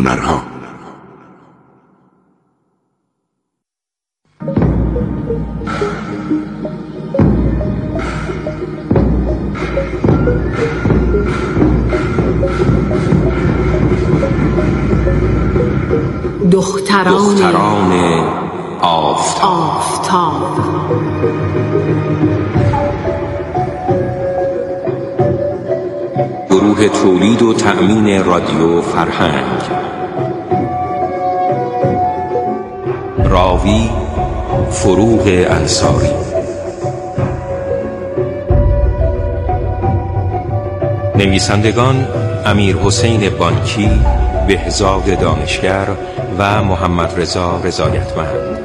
هنرها. دختران آفتاب. گروه تولید و تأمین رادیو فرهنگ. راوی فروغ انصاری. نویسندگان امیر حسین بانکی، بهزاد دانشگر و محمد رضا رضایتمند.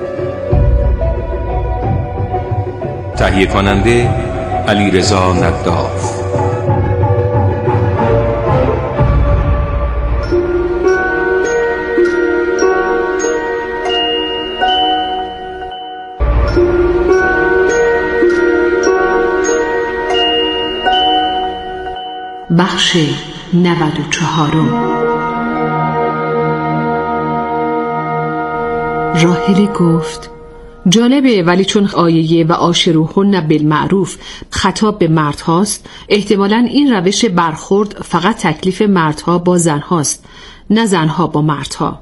تهیه کننده علی رضا نداف. بخش 94. راحله گفت جالبه، ولی چون آیه و عاشروهن بالمعروف خطاب به مرد هاست، احتمالاً این روش برخورد فقط تکلیف مردها با زنهاست، نه زنها با مردها.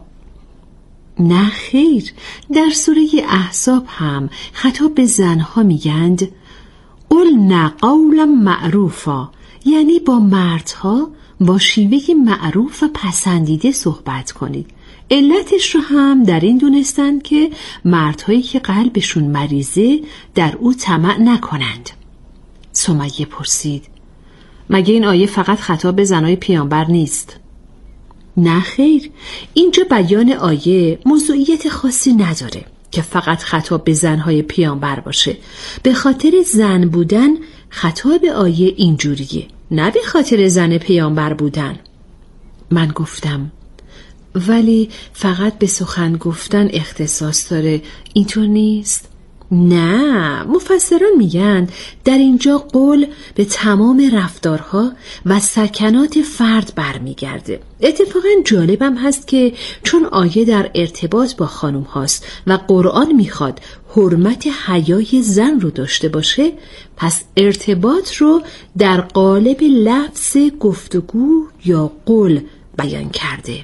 نه خیر، در سوره احزاب هم خطاب به زنها میگند قلنا قولا معروفا، یعنی با مردها با شیوه معروف و پسندیده صحبت کنید. علتش رو هم در این دونستند که مردهایی که قلبشون مریضه در او طمع نکنند. سمیه پرسید مگه این آیه فقط خطاب به زنای پیامبر نیست؟ نه خیر، اینجا بیان آیه موضوعیت خاصی نداره که فقط خطاب به زنهای پیامبر باشه. به خاطر زن بودن خطاب آیه اینجوریه، نه به خاطر زن پیامبر بودن. من گفتم ولی فقط به سخن گفتن اختصاص داره، اینطور نیست؟ نه، مفسران میگن در اینجا قول به تمام رفتارها و سکنات فرد برمیگرده. اتفاقا جالبم هست که چون آیه در ارتباط با خانم هاست و قرآن میخواد حرمت حیای زن رو داشته باشه، پس ارتباط رو در قالب لفظ گفتگو یا قول بیان کرده.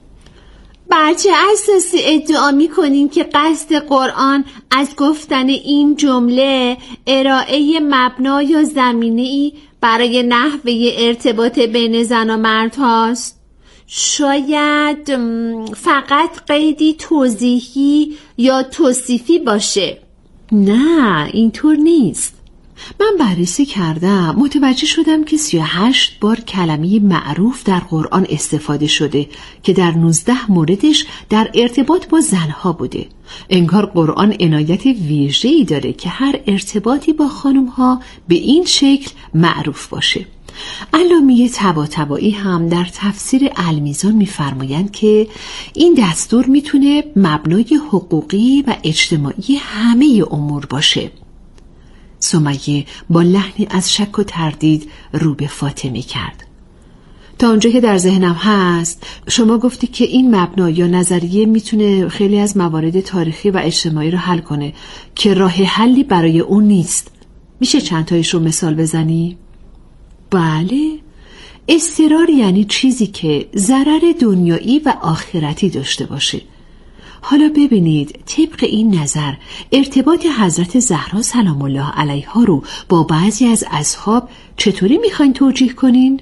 بر چه اساسی ادعا می‌کنین که قصد قرآن از گفتن این جمله ارائه مبنا یا زمینه‌ای برای نحوه ارتباط بین زن و مرد هاست؟ شاید فقط قیدی توضیحی یا توصیفی باشه. نه، اینطور نیست. من بررسی کردم، متوجه شدم که 38 بار کلمه معروف در قرآن استفاده شده که در 19 موردش در ارتباط با زنها بوده. انگار قرآن عنایت ویژه‌ای داره که هر ارتباطی با خانمها به این شکل معروف باشه. علامه طباطبایی هم در تفسیر المیزان می‌فرمایند که این دستور میتونه مبنای حقوقی و اجتماعی همه امور باشه. سمیه با لحنی از شک و تردید رو به فاطمه کرد. تا اونجا که در ذهنم هست، شما گفتی که این مبنا یا نظریه میتونه خیلی از موارد تاریخی و اجتماعی رو حل کنه که راه حلی برای اون نیست. میشه چند تایش رو مثال بزنی؟ بله، اضطرار یعنی چیزی که ضرر دنیایی و آخرتی داشته باشه. حالا ببینید طبق این نظر ارتباط حضرت زهرا سلام الله علیها رو با بعضی از اصحاب چطوری میخواین توجیه کنین؟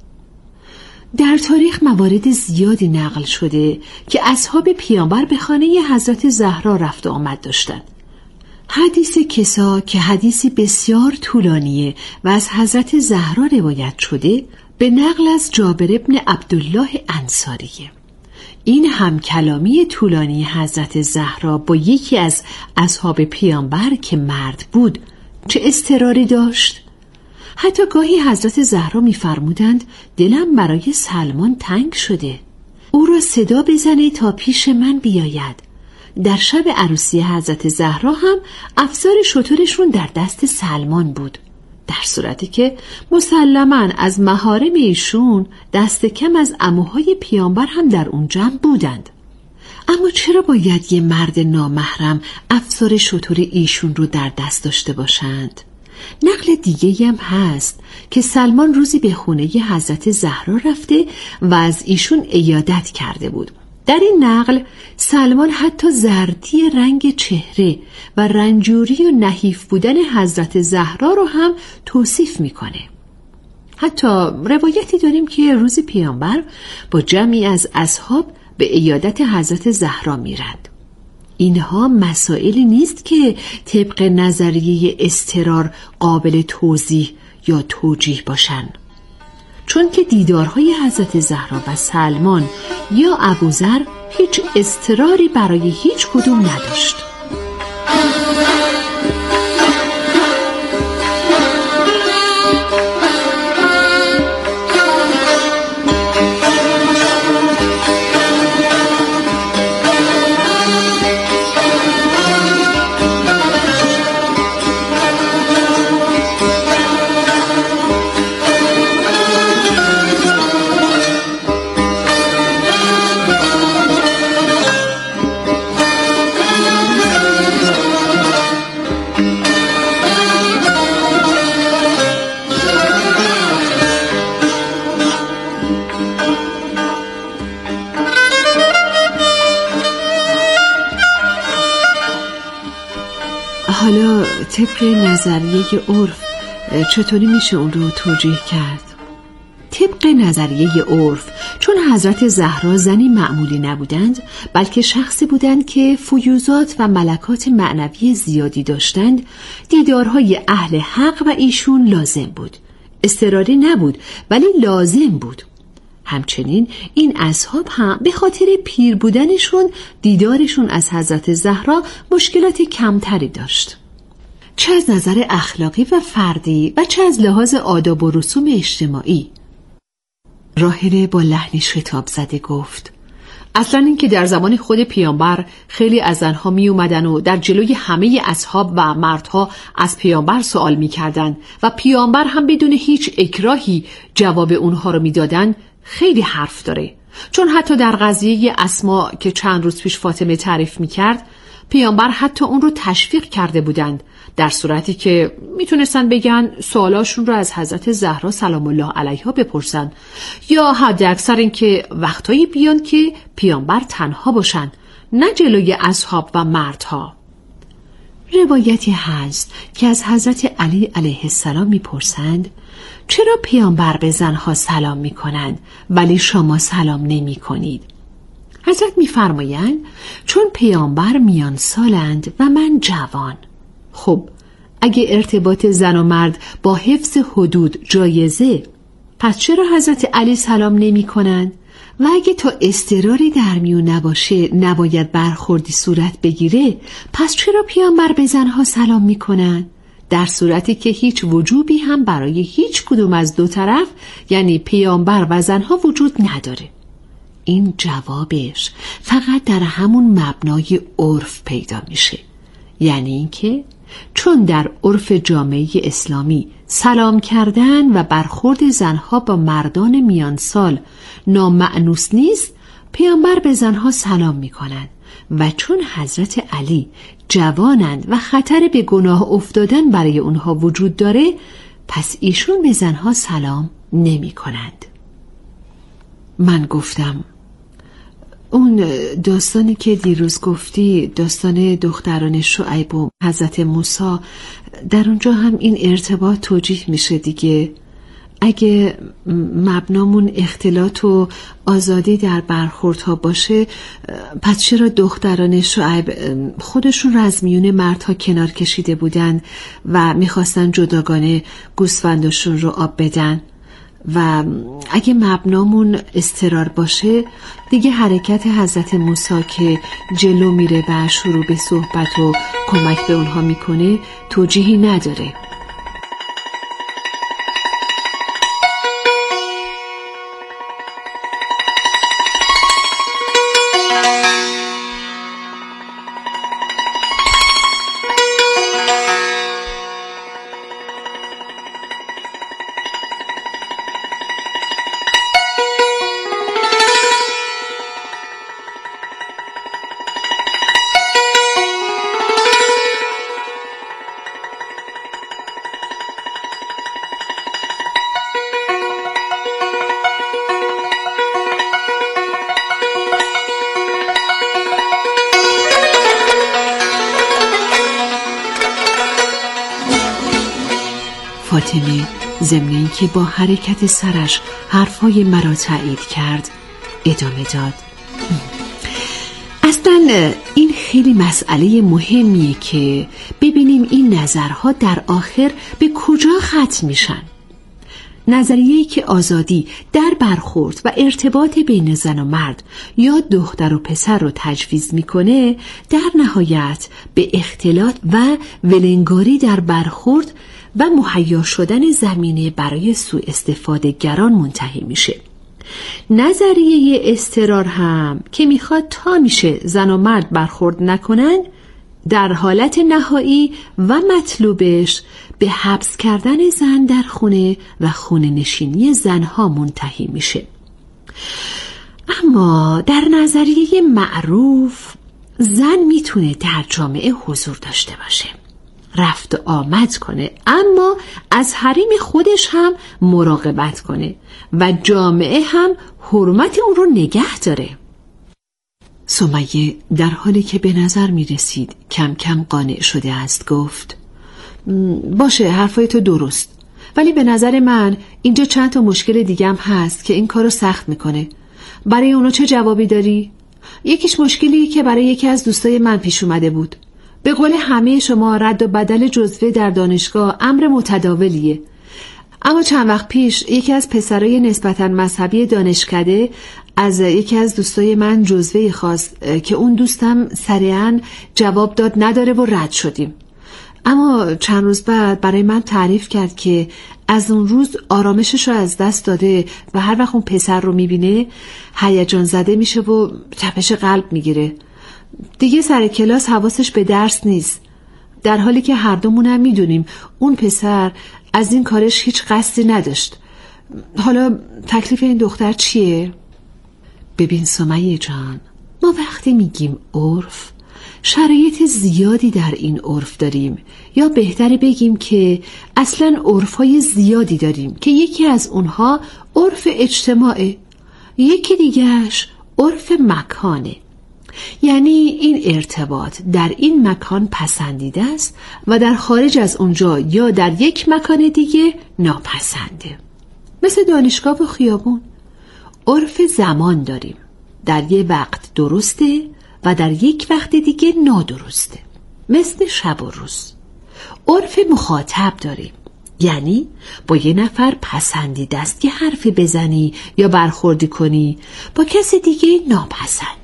در تاریخ موارد زیادی نقل شده که اصحاب پیامبر به خانه حضرت زهرا رفت و آمد داشتند. حدیث کسا که حدیثی بسیار طولانیه و از حضرت زهرا روایت شده به نقل از جابر ابن عبدالله انصاریه. این هم کلامی طولانی حضرت زهرا با یکی از اصحاب پیامبر که مرد بود چه اضطراری داشت؟ حتی گاهی حضرت زهرا می‌فرمودند دلم برای سلمان تنگ شده، او را صدا بزنه تا پیش من بیاید. در شب عروسی حضرت زهرا هم افسار شترشون در دست سلمان بود. در صورتی که مسلماً از محارم ایشون دست کم از عموهای پیامبر هم در اون جمع بودند. اما چرا باید یه مرد نامحرم افسار شتر ایشون رو در دست داشته باشند؟ نقل دیگه هم هست که سلمان روزی به خونه حضرت زهرا رفته و از ایشون عیادت کرده بود. در این نقل سلمان حتی زردی رنگ چهره و رنجوری و نحیف بودن حضرت زهرا رو هم توصیف میکنه. حتی روایتی داریم که روز پیامبر با جمعی از اصحاب به عیادت حضرت زهرا میرند. اینها مسائلی نیست که طبق نظریه اضطرار قابل توضیح یا توجیه باشند، چون که دیدارهای حضرت زهرا و سلمان یا ابوذر هیچ اضطراری برای هیچ کدوم نداشت. حالا طبق نظریه عرف چطوری میشه اون رو توجیه کرد؟ طبق نظریه عرف چون حضرت زهرا زنی معمولی نبودند، بلکه شخصی بودند که فیوضات و ملکات معنوی زیادی داشتند، دیدارهای اهل حق و ایشون لازم بود. اضطراری نبود ولی لازم بود. همچنین این اصحاب هم به خاطر پیر بودنشون دیدارشون از حضرت زهرا مشکلات کمتری داشت، چه از نظر اخلاقی و فردی و چه از لحاظ آداب و رسوم اجتماعی. راهله با لحنی شتاب زده گفت: اصلا این که در زمان خود پیامبر خیلی از زنها می اومدن و در جلوی همه اصحاب و مردها از پیامبر سوال می کردن و پیامبر هم بدون هیچ اکراهی جواب اونها رو می دادن، خیلی حرف داره. چون حتی در قضیه اسما که چند روز پیش فاطمه تعریف می کرد، پیامبر حتی اون رو تشویق کرده بودند، در صورتی که میتونستن بگن سوالاشون رو از حضرت زهرا سلام الله علیها بپرسن، یا حد اکثر این که وقتایی بیان که پیامبر تنها باشن، نه جلوی اصحاب و مردها. روایتی هست که از حضرت علی علیه السلام میپرسند چرا پیامبر به زنها سلام میکنند ولی شما سلام نمی کنید؟ حضرت میفرمایند چون پیامبر میان سالند و من جوان. خب اگه ارتباط زن و مرد با حفظ حدود جایزه، پس چرا حضرت علی سلام نمی کنند؟ و اگه تا اضطراری در میون نباشه نباید برخوردی صورت بگیره، پس چرا پیامبر به زنها سلام می کنند؟ در صورتی که هیچ وجوبی هم برای هیچ کدوم از دو طرف، یعنی پیامبر و زنها، وجود نداره. این جوابش فقط در همون مبنای عرف پیدا میشه، یعنی اینکه چون در عرف جامعه اسلامی سلام کردن و برخورد زنها با مردان میانسال نامأنوس نیست، پیامبر به زنها سلام میکنند و چون حضرت علی جوانند و خطر به گناه افتادن برای اونها وجود داره، پس ایشون به زنها سلام نمی کنند. من گفتم اون داستانی که دیروز گفتی، داستان دختران شعیب و حضرت موسی، در اونجا هم این ارتباط توجیه میشه دیگه. اگه مبنامون اختلاط و آزادی در برخوردها باشه، پس چرا دختران شعیب خودشون رو از میون مردها کنار کشیده بودن و میخواستن جداگانه گوسفندشون رو آب بدن؟ و اگه مبنامون اضطرار باشه، دیگه حرکت حضرت موسی که جلو میره و شروع به صحبت و کمک به اونها میکنه توجیهی نداره. فاطمه ضمن اینکه با حرکت سرش حرفای مرا تایید کرد ادامه داد: اصلا این خیلی مسئله مهمیه که ببینیم این نظرها در آخر به کجا ختم میشن. نظریه‌ای که آزادی در برخورد و ارتباط بین زن و مرد یا دختر و پسر رو تجویز میکنه، در نهایت به اختلاط و ولنگاری در برخورد و مهیا شدن زمینه برای سوء استفاده گران منتهی میشه. نظریه اضطرار هم که میخواد تا میشه زن و مرد برخورد نکنن، در حالت نهایی و مطلوبش به حبس کردن زن در خونه و خونه نشینی زنها منتهی میشه. اما در نظریه معروف زن میتونه در جامعه حضور داشته باشه، رفت و آمد کنه، اما از حریم خودش هم مراقبت کنه و جامعه هم حرمت اون رو نگه داره. سمیه در حالی که به نظر می رسید کم کم قانع شده است گفت: باشه، حرفای تو درست، ولی به نظر من اینجا چند تا مشکل دیگه هم هست که این کارو سخت میکنه. برای اونو چه جوابی داری؟ یکیش مشکلی که برای یکی از دوستای من پیش اومده بود. به قول همه شما رد و بدل جزوه در دانشگاه امر متداولیه، اما چند وقت پیش یکی از پسرای نسبتاً مذهبی دانشکده از یکی از دوستای من جزوه خواست که اون دوستم سریعاً جواب داد نداره و رد شدیم. اما چند روز بعد برای من تعریف کرد که از اون روز آرامشش رو از دست داده و هر وقت اون پسر رو میبینه هیجان زده میشه و تپش قلب میگیره. دیگه سر کلاس حواسش به درس نیست، در حالی که هر دومون هم میدونیم اون پسر از این کارش هیچ قصدی نداشت. حالا تکلیف این دختر چیه؟ ببین سمیه جان، ما وقتی میگیم عرف، شرایط زیادی در این عرف داریم، یا بهتره بگیم که اصلاً عرفای زیادی داریم که یکی از اونها عرف اجتماعه، یکی دیگهش عرف مکانه. یعنی این ارتباط در این مکان پسندیده است و در خارج از اونجا یا در یک مکان دیگه ناپسنده. مثل دانشگاه و خیابون، عرف زمان داریم، در یک وقت درسته و در یک وقت دیگه نادرسته. مثل شب و روز. عرف مخاطب داریم، یعنی با یه نفر پسندیده است که حرفی بزنی یا برخوردی کنی، با کسی دیگه ناپسنده.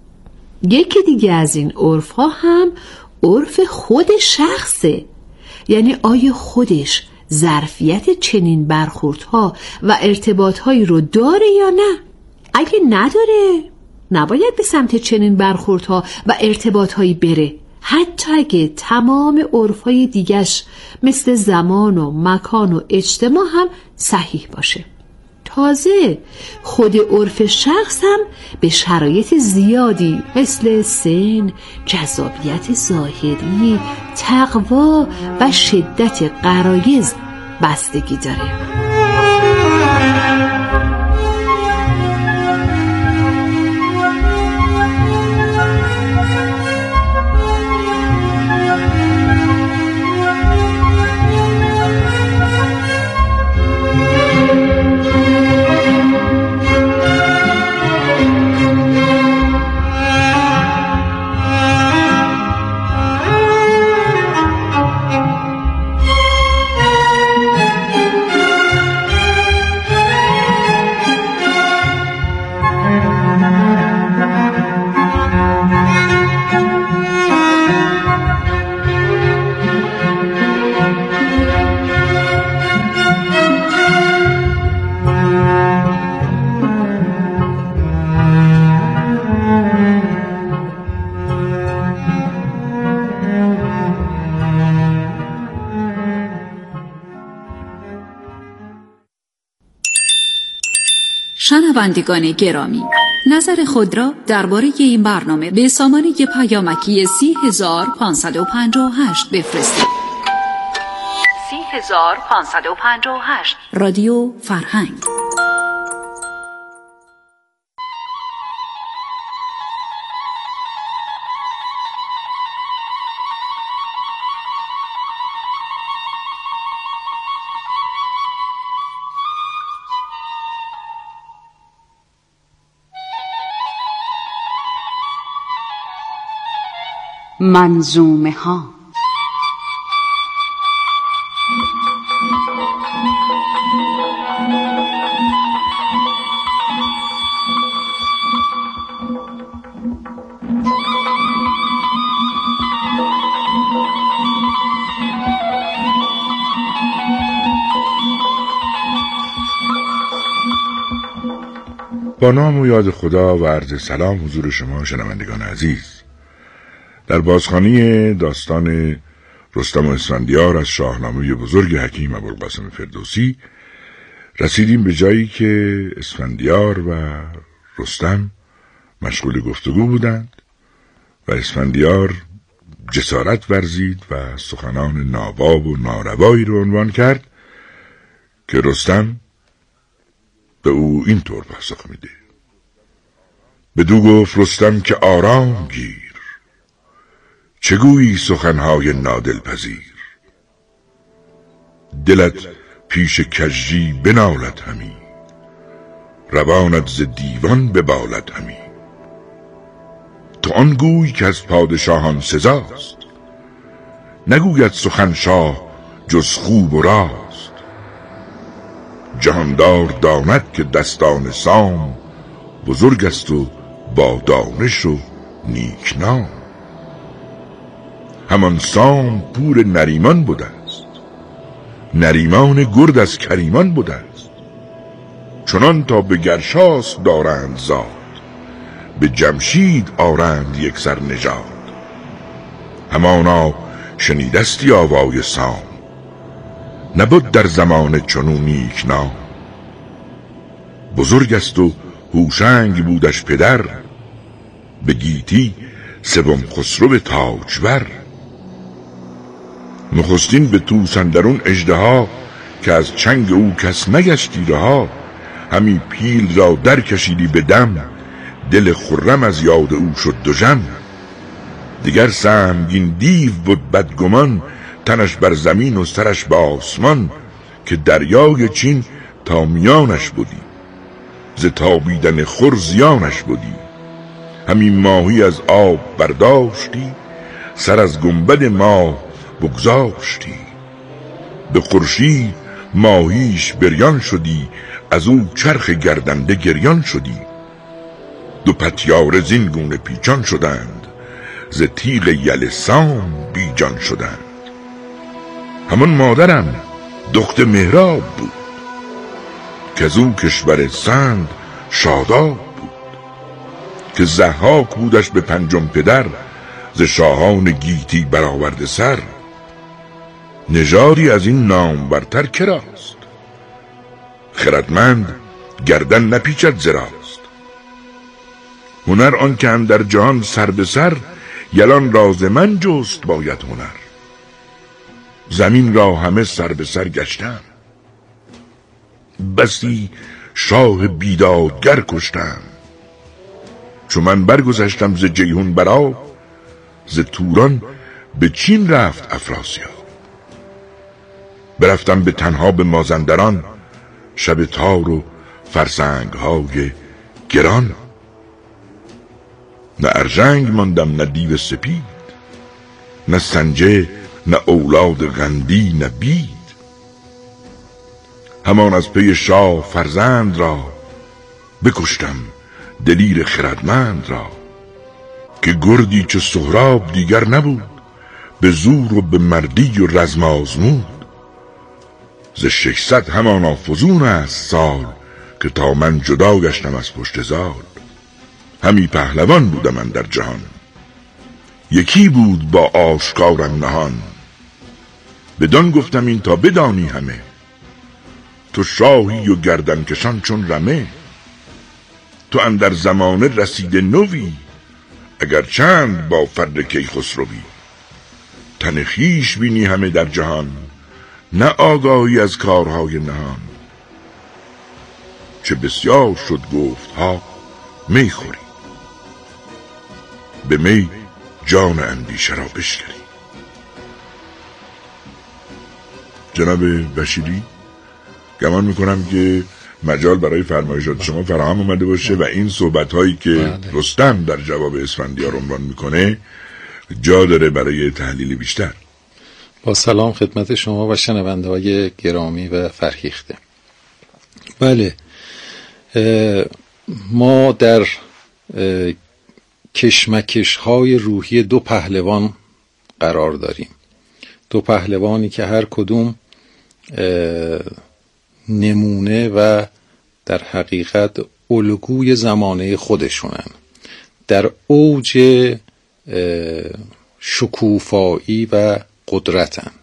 یکی دیگه از این عرف ها هم عرف خود شخصه، یعنی آیا خودش ظرفیت چنین برخوردها و ارتباطهایی رو داره یا نه؟ اگه نداره نباید به سمت چنین برخوردها و ارتباطهایی بره، حتی اگه تمام عرفهای دیگش مثل زمان و مکان و اجتماع هم صحیح باشه. تازه خود عرف شخص هم به شرایط زیادی مثل سن، جذابیت ظاهری، تقوا و شدت غرایز بستگی داره. شنوندگان گرامی، نظر خود را درباره این برنامه به سامانه پیامکی 30558 بفرستید. 30558 رادیو فرهنگ. منظومه ها. با نام و یاد خدا و عرض سلام حضور شما شنوندگان عزیز. در بازخوانی داستان رستم و اسفندیار از شاهنامه بزرگ حکیم ابوالقاسم فردوسی رسیدیم به جایی که اسفندیار و رستم مشغول گفتگو بودند و اسفندیار جسارت ورزید و سخنان ناباب و ناروایی رو عنوان کرد که رستم به او اینطور پاسخ میده. بدو گفت رستم که آرام گیر، چگویی سخنهای نادل پذیر. دلت پیش کژی بنالد همی، روانت ز دیوان ببالد همی. تو آن گوی که از پادشاهان سزاست، نگوید سخن شاه جز خوب و راست. جهاندار داند که دستان سام، بزرگ است و با دانش و نیک نام. همان سام پور نریمان بوده است، نریمان گرد از کریمان بوده است. چنان تا به گرشاس دارند زاد، به جمشید آرند یک سر نژاد. همانا شنیدستی آوای سام، نبود در زمان چنون نیک نام. بزرگ است و هوشنگ بودش پدر، به گیتی سوم خسرو تاجور. نخستین به طوس اندرون اژدها، که از چنگ او کس نگشتی رها. همی پیل را در کشیدی به دم، دل خرم از یاد او شد دژم. دیگر سهمگین دیو بود بدگمان، تنش بر زمین و سرش به آسمان. که دریای چین تا میانش بودی، ز تابیدن خور زیانش بودی. همین ماهی از آب برداشتی، سر از گنبد ماه بگذاشتی. به خورشید ماهیش بریان شدی، از او چرخ گردنده گریان شدی. دو پتیاره زین گونه پیچان شدند، ز تیغ یل سام بیجان شدند. همان مادرم دخت مهراب بود، که از او کشور سند شاداب بود. که ضحاک بودش به پنجم پدر، ز شاهان گیتی برآورده سر. نژادی از این نام برتر کراست، خردمند گردن نپیچد ز راست. هنر آن که اندر جهان سر به سر، یلان راز من جست باید هنر. زمین را همه سر به سر گشتم، بسی شاه بیدادگر کشتم. چو من برگذشتم ز جیهون برآب، ز توران به چین رفت افراسیاب. برفتم به تنها به مازندران، شب تار و فرسنگ های گران. نه ارژنگ ماندم نه دیو سپید، نه سنجه نه اولاد غندی نه بید. همان از پی شاه فرزند را، بکشتم دلیر خردمند را. که گردی چه سهراب دیگر نبود، به زور و به مردی و رزم آزمود. ز 600 همانا فزون است سال، که تا من جدا گشتم از پشت زال. همی پهلوان بودم من در جهان، یکی بود با آشکارم نهان. بدان گفتم این تا بدانی همه، تو شاهی و گردن کشان چون رمه. تو اندر زمانه رسیده نوی، اگر چند با فر کیخسروی. تن خویش بینی همه در جهان، نه آگاهی از کارهای نهان. چه بسیار شد گفتها می خوری، به می جان اندیشه را بشکری. جناب بشیری، گمان میکنم که مجال برای فرمایشات شما فراهم اومده باشه و این صحبت هایی که رستم در جواب اسفندیار عنوان میکنه جا داره برای تحلیل بیشتر. با سلام خدمت شما و شنونده‌های گرامی و فرهیخته. بله، ما در کشمکش‌های روحی دو پهلوان قرار داریم. دو پهلوانی که هر کدوم نمونه و در حقیقت الگوی زمانه خودشونن، در اوج شکوفایی و قدرتن.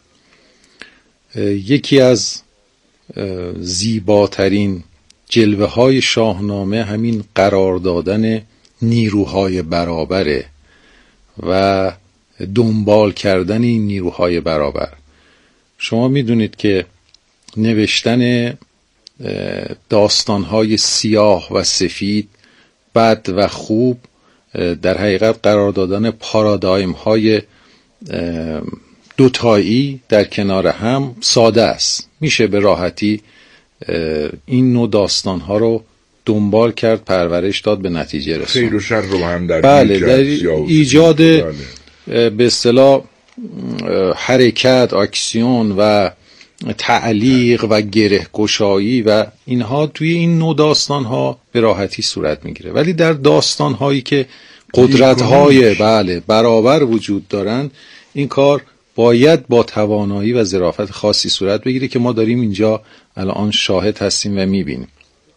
یکی از زیباترین جلوه های شاهنامه همین قرار دادن نیروهای برابره و دنبال کردن این نیروهای برابر. شما میدونید که نوشتن داستانهای سیاه و سفید، بد و خوب، در حقیقت قرار دادن پارادایم های دوتایی در کنار هم ساده است. میشه به راحتی این نوع داستان ها رو دنبال کرد، پرورش داد، به نتیجه رسوند. خیر و شر رو هم در در ایجاد به اصطلاح حرکت، اکسیون و تعلیق و گره گشایی و اینها توی این نوع داستان ها به راحتی صورت میگیره. ولی در داستان هایی که قدرت های برابر وجود دارن، این کار باید با توانایی و ظرافت خاصی صورت بگیره که ما داریم اینجا الان شاهد هستیم و میبینیم.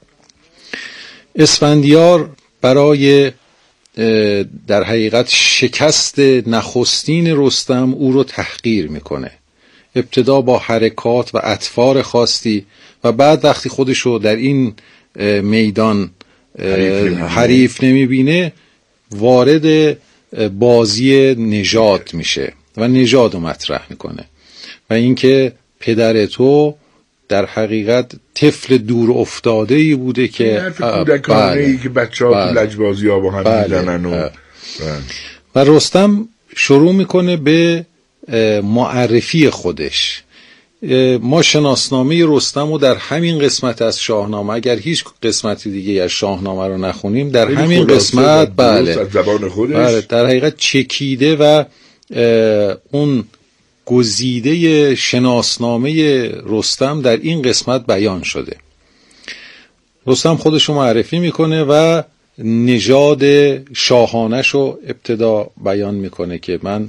اسفندیار برای در حقیقت شکست نخستین رستم او رو تحقیر میکنه. ابتدا با حرکات و اطفار خاصی و بعد وقتی خودش رو در این میدان حریف نمیبینه وارد بازی نژاد میشه و نژاد رو مطرح میکنه و اینکه پدر تو در حقیقت طفل دور افتاده ای بوده که کودکانه‌ای که بچه‌ها تو لجبازی‌ها با هم میزنن و رستم شروع میکنه به معرفی خودش. ما شناسنامه رستم رو در همین قسمت از شاهنامه، اگر هیچ قسمتی دیگه از شاهنامه رو نخونیم، در همین قسمت در حقیقت چکیده و اون گزیده شناسنامه رستم در این قسمت بیان شده. رستم خودش رو معرفی میکنه و نژاد شاهانش رو ابتدا بیان میکنه که من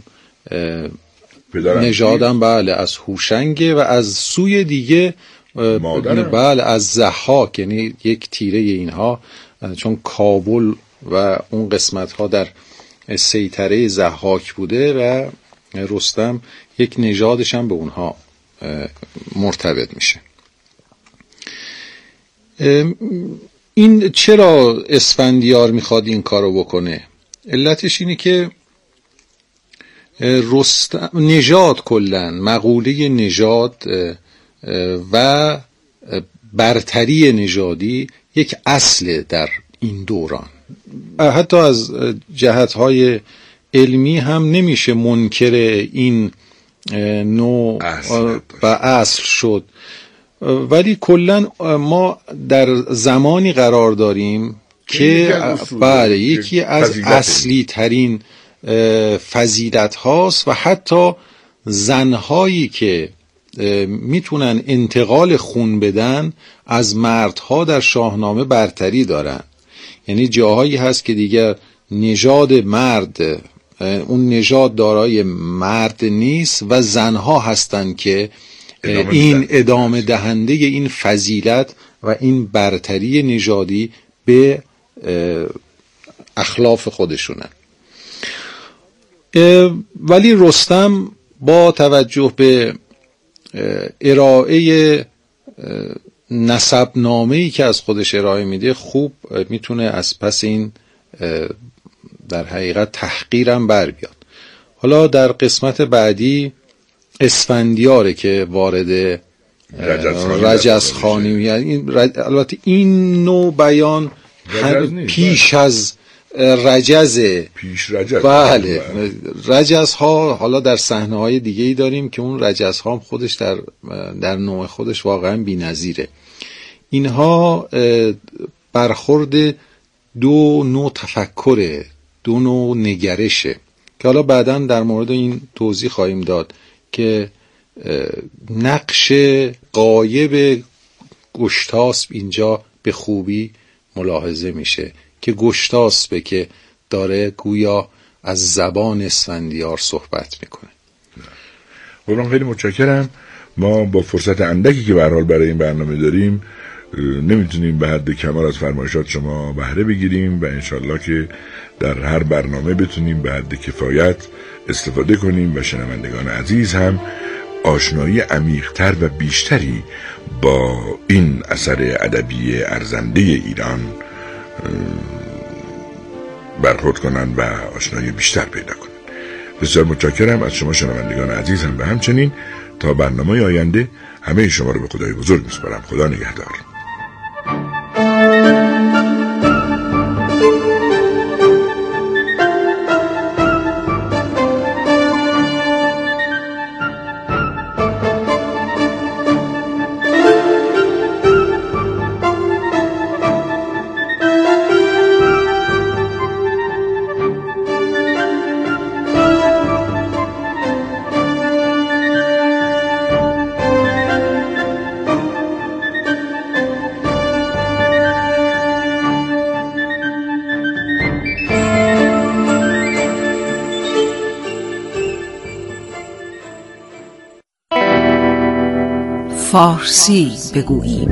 نژادم از هوشنگه و از سوی دیگه از ضحاک، یعنی یک تیره اینها، چون کابل و اون قسمت ها در سیطره ضحاک بوده و رستم یک نژادش هم به اونها مرتبط میشه. این چرا اسفندیار میخواد این کارو بکنه؟ علتش اینه که نژاد کلن، مقوله نژاد و برتری نژادی یک اصل در این دوران. حتی از جهتهای علمی هم نمیشه منکر این نوع و اصل شد، ولی کلن ما در زمانی قرار داریم که یکی از اصلی ترین فضیلت هاست و حتی زنهایی که میتونن انتقال خون بدن از مردها در شاهنامه برتری دارن. یعنی جاهایی هست که دیگر نژاد مرد، اون نژاد دارای مرد نیست و زنها هستن که این ادامه دهنده این فضیلت و این برتری نژادی به اخلاف خودشونن. ولی رستم با توجه به ارائه نسبنامه‌ای که از خودش ارائه میده خوب میتونه از پس این در حقیقت تحقیرم بر بیاد. حالا در قسمت بعدی اسفندیاره که وارد رجزخانی، یعنی البته این نوع بیان پیش از رجزه. بله، رجزها حالا در صحنه‌های دیگه‌ای داریم که اون رجزها هم خودش در نوع خودش واقعا بی‌نظیره. اینها برخورد دو نوع تفکره، دو نوع نگرشه که حالا بعداً در مورد این توضیح خواهیم داد که نقش غایب گشتاسب اینجا به خوبی ملاحظه میشه که گشتاسبه که داره گویا از زبان اسفندیار صحبت میکنه. قربان خیلی متشکرم. ما با فرصت اندکی که به هر حال برای این برنامه داریم نمیتونیم به حد کمال از فرمایشات شما بهره بگیریم و انشالله که در هر برنامه بتونیم به حد کفایت استفاده کنیم و شنوندگان عزیز هم آشنایی عمیق‌تر و بیشتری با این اثر ادبی ارزنده ایران برخورد کنن و آشنایی بیشتر پیدا کنن. بسیار متشکرم از شما شنوندگان عزیز هم و همچنین تا برنامه آینده همه شما رو به خدای بزرگ میسپارم. خدا نگهدار. فارسی بگوییم.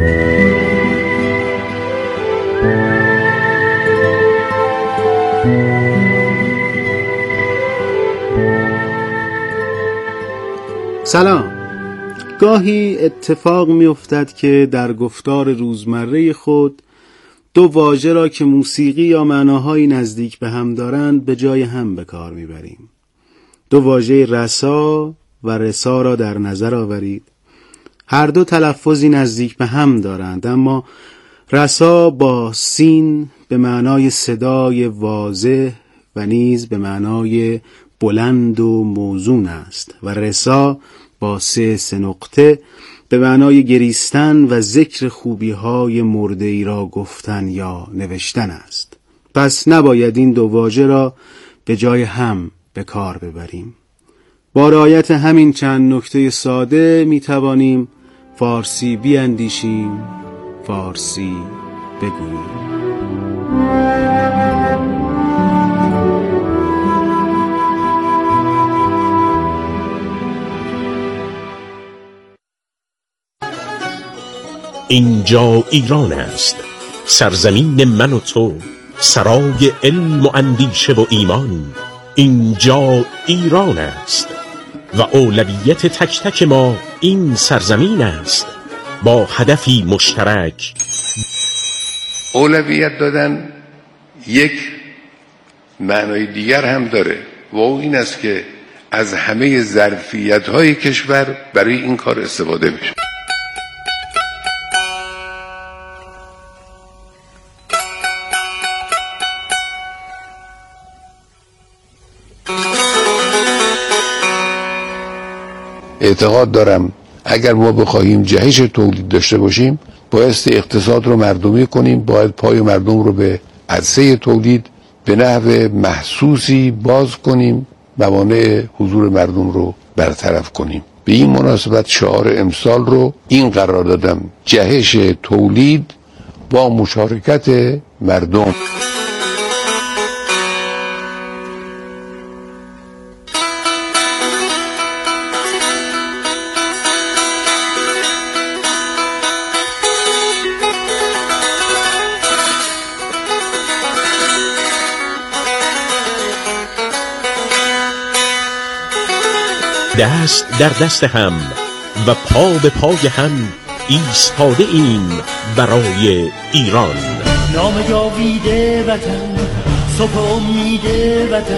سلام. گاهی اتفاق می افتد که در گفتار روزمره خود دو واژه را که موسیقی یا معناهای نزدیک به هم دارند به جای هم به کار می بریم. دو واژه رسا و رسا را در نظر آورید. هر دو تلفظی نزدیک به هم دارند، اما رسا با سین به معنای صدای واضح و نیز به معنای بلند و موزون است و رسا با سه نقطه به معنای گریستن و ذکر خوبی‌های مرده‌ای را گفتن یا نوشتن است. پس نباید این دو واژه را به جای هم به کار ببریم. با رعایت همین چند نکته ساده می توانیم فارسی بیاندیشیم، فارسی بگوییم. اینجا ایران است، سرزمین من و تو، سرای علم و اندیشه و ایمان. اینجا ایران است و اولویت تک تک ما این سرزمین است، با هدفی مشترک. اولویت دادن یک معنای دیگر هم داره و این است که از همه ظرفیت‌های کشور برای این کار استفاده میشه. اعتقاد دارم اگر ما بخواهیم جهش تولید داشته باشیم بایستی اقتصاد رو مردمی کنیم، باید پای مردم رو به عرصه تولید به نحو محسوسی باز کنیم، موانع حضور مردم رو برطرف کنیم. به این مناسبت شعار امسال رو این قرار دادم: جهش تولید با مشارکت مردم. دست در دست هم و پا به پای هم ایستاده ایم برای ایران. نام جاوید وطن، صبح امید وطن،